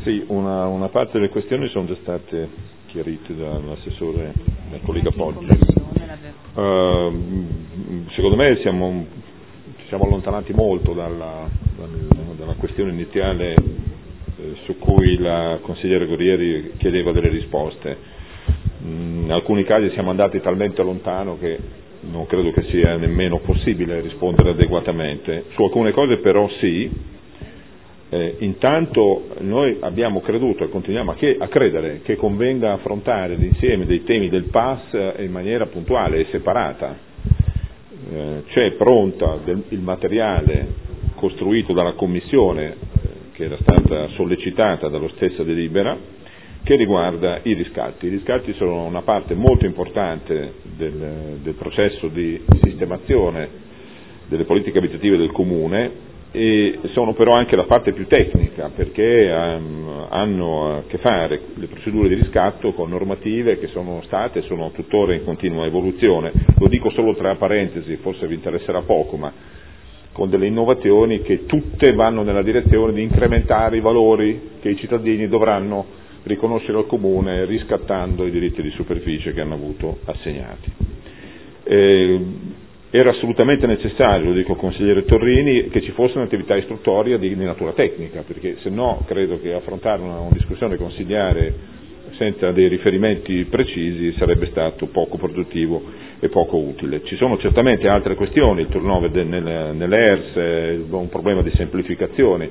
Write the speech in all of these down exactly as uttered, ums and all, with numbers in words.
Sì, una, una parte delle questioni sono già state chiarite dall'assessore, dal collega Poggi. Uh, secondo me siamo, ci siamo allontanati molto dalla, dalla, dalla questione iniziale eh, su cui la consigliera Guerrieri chiedeva delle risposte. In alcuni casi siamo andati talmente lontano che non credo che sia nemmeno possibile rispondere adeguatamente. Su alcune cose però sì. Eh, intanto noi abbiamo creduto e continuiamo a, che, a credere che convenga affrontare l'insieme dei temi del P A S in maniera puntuale e separata. Eh, c'è pronta del, il materiale costruito dalla Commissione eh, che era stata sollecitata dallo stessa delibera, che riguarda i riscatti. I riscatti sono una parte molto importante del, del processo di sistemazione delle politiche abitative del Comune, e sono però anche la parte più tecnica, perché um, hanno a che fare le procedure di riscatto con normative che sono state e sono tuttora in continua evoluzione. Lo dico solo tra parentesi, forse vi interesserà poco, ma con delle innovazioni che tutte vanno nella direzione di incrementare i valori che i cittadini dovranno riconoscere al Comune riscattando i diritti di superficie che hanno avuto assegnati. Eh, Era assolutamente necessario, lo dico al consigliere Torrini, che ci fosse un'attività istruttoria di, di natura tecnica, perché se no credo che affrontare una, una discussione consiliare senza dei riferimenti precisi sarebbe stato poco produttivo e poco utile. Ci sono certamente altre questioni, il turnover de, nel, nelle E R S, un problema di semplificazione.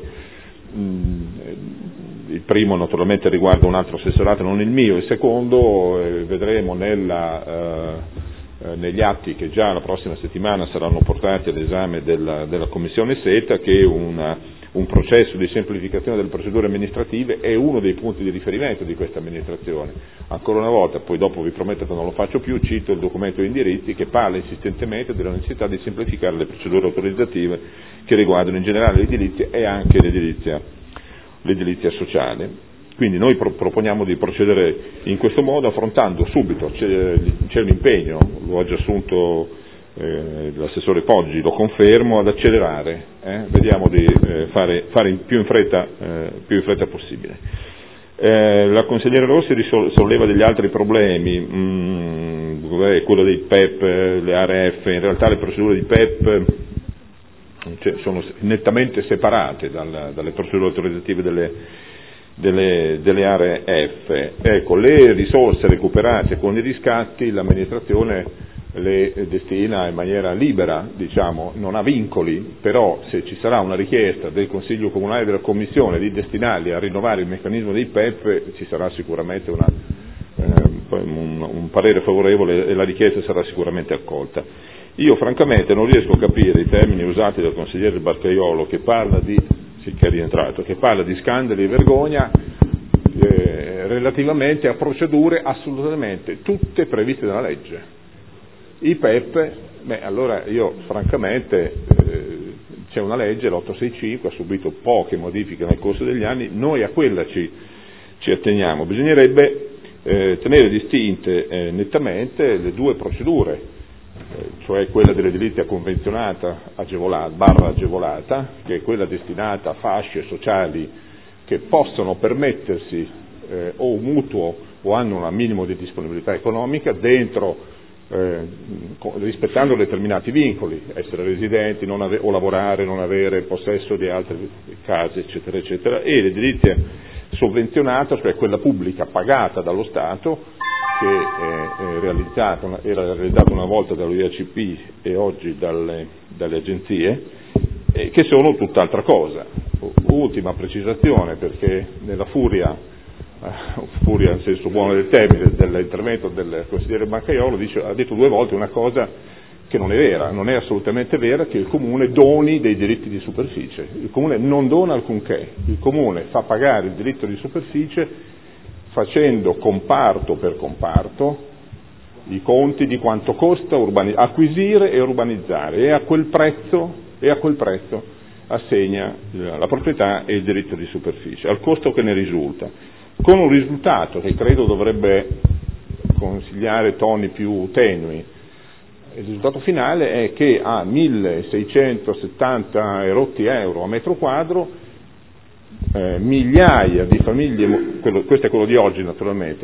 Il primo naturalmente riguarda un altro assessorato, non il mio, il secondo eh, vedremo nella... Eh, negli atti che già la prossima settimana saranno portati all'esame della, della Commissione SETA, che una, un processo di semplificazione delle procedure amministrative è uno dei punti di riferimento di questa amministrazione. Ancora una volta, poi dopo vi prometto che non lo faccio più, cito il documento di indirizzi che parla insistentemente della necessità di semplificare le procedure autorizzative che riguardano in generale l'edilizia e anche l'edilizia, l'edilizia sociale. Quindi noi pro- proponiamo di procedere in questo modo, affrontando subito, c'è, c'è un impegno, lo ha già assunto eh, l'assessore Poggi, lo confermo, ad accelerare, eh? vediamo di eh, fare, fare in più, in fretta, eh, più in fretta possibile. Eh, la consigliera Rossi risol- solleva degli altri problemi, mm, quello dei P E P, le A R F, in realtà le procedure di P E P cioè, sono nettamente separate dal, dalle procedure autorizzative delle Delle, delle aree F. Ecco, le risorse recuperate con i riscatti l'amministrazione le destina in maniera libera, diciamo, non ha vincoli, però se ci sarà una richiesta del Consiglio Comunale e della Commissione di destinarli a rinnovare il meccanismo dei P E P, ci sarà sicuramente una, eh, un, un parere favorevole e la richiesta sarà sicuramente accolta. Io francamente non riesco a capire i termini usati dal consigliere Barcaiolo, che parla di che è rientrato, che parla di scandali e vergogna eh, relativamente a procedure assolutamente tutte previste dalla legge. I P E P, beh allora io francamente eh, c'è una legge, l'ottosessantacinque, ha subito poche modifiche nel corso degli anni, noi a quella ci, ci atteniamo. Bisognerebbe eh, tenere distinte eh, nettamente le due procedure, cioè quella dell'edilizia convenzionata agevolata, barra agevolata, che è quella destinata a fasce sociali che possono permettersi eh, o un mutuo o hanno un minimo di disponibilità economica dentro, eh, rispettando determinati vincoli, essere residenti non ave- o lavorare, non avere possesso di altre case, eccetera, eccetera, e l'edilizia sovvenzionata, cioè quella pubblica pagata dallo Stato, che è realizzata, era realizzata una volta dall'U I A C P e oggi dalle, dalle agenzie, eh, che sono tutt'altra cosa. Ultima precisazione, perché nella furia, eh, furia nel senso buono del termine, dell'intervento del consigliere Barcaiolo, dice, ha detto due volte una cosa che non è vera, non è assolutamente vera, che il Comune doni dei diritti di superficie. Il Comune non dona alcunché, il Comune fa pagare il diritto di superficie facendo comparto per comparto i conti di quanto costa urbani- acquisire e urbanizzare, e a quel prezzo, e a quel prezzo assegna la proprietà e il diritto di superficie, al costo che ne risulta, con un risultato che credo dovrebbe consigliare toni più tenui. Il risultato finale è che a milleseicentosettanta erotti euro a metro quadro eh, migliaia di famiglie, quello, questo è quello di oggi naturalmente,